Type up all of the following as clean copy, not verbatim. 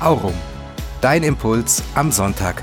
Aurum. Dein Impuls am Sonntag.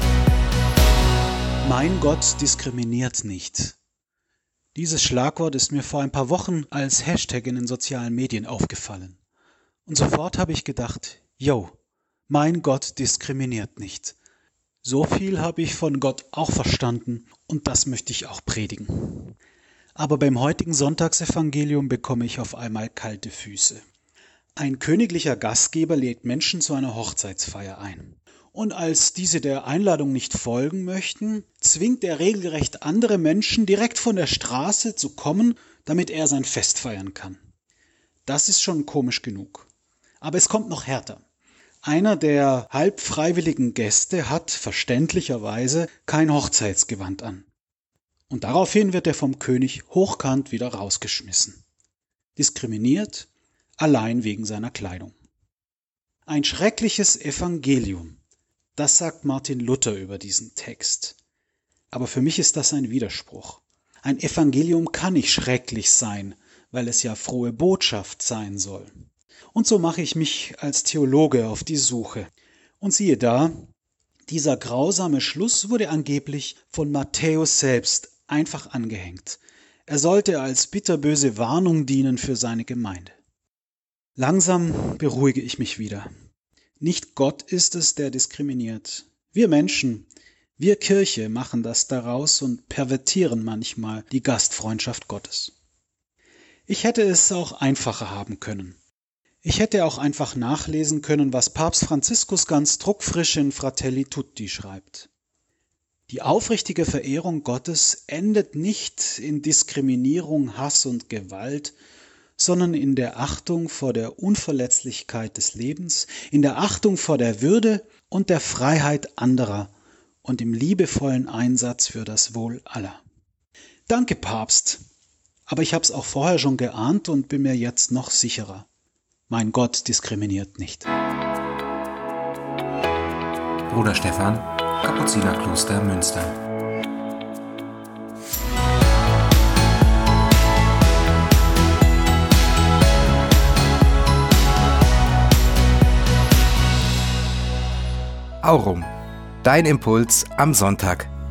Mein Gott diskriminiert nicht. Dieses Schlagwort ist mir vor ein paar Wochen als Hashtag in den sozialen Medien aufgefallen. Und sofort habe ich gedacht, mein Gott diskriminiert nicht. So viel habe ich von Gott auch verstanden und das möchte ich auch predigen. Aber beim heutigen Sonntagsevangelium bekomme ich auf einmal kalte Füße. Ein königlicher Gastgeber lädt Menschen zu einer Hochzeitsfeier ein. Und als diese der Einladung nicht folgen möchten, zwingt er regelrecht andere Menschen direkt von der Straße zu kommen, damit er sein Fest feiern kann. Das ist schon komisch genug. Aber es kommt noch härter. Einer der halb freiwilligen Gäste hat verständlicherweise kein Hochzeitsgewand an. Und daraufhin wird er vom König hochkant wieder rausgeschmissen. Diskriminiert, allein wegen seiner Kleidung. Ein schreckliches Evangelium. Das sagt Martin Luther über diesen Text. Aber für mich ist das ein Widerspruch. Ein Evangelium kann nicht schrecklich sein, weil es ja frohe Botschaft sein soll. Und so mache ich mich als Theologe auf die Suche. Und siehe da, dieser grausame Schluss wurde angeblich von Matthäus selbst einfach angehängt. Er sollte als bitterböse Warnung dienen für seine Gemeinde. Langsam beruhige ich mich wieder. Nicht Gott ist es, der diskriminiert. Wir Menschen, wir Kirche machen das daraus und pervertieren manchmal die Gastfreundschaft Gottes. Ich hätte es auch einfacher haben können. Ich hätte auch einfach nachlesen können, was Papst Franziskus ganz druckfrisch in Fratelli Tutti schreibt. Die aufrichtige Verehrung Gottes endet nicht in Diskriminierung, Hass und Gewalt, sondern in der Achtung vor der Unverletzlichkeit des Lebens, in der Achtung vor der Würde und der Freiheit anderer und im liebevollen Einsatz für das Wohl aller. Danke, Papst, aber ich habe es auch vorher schon geahnt und bin mir jetzt noch sicherer. Mein Gott diskriminiert nicht. Bruder Stefan, Kapuzinerkloster Münster. Aurum. Dein Impuls am Sonntag.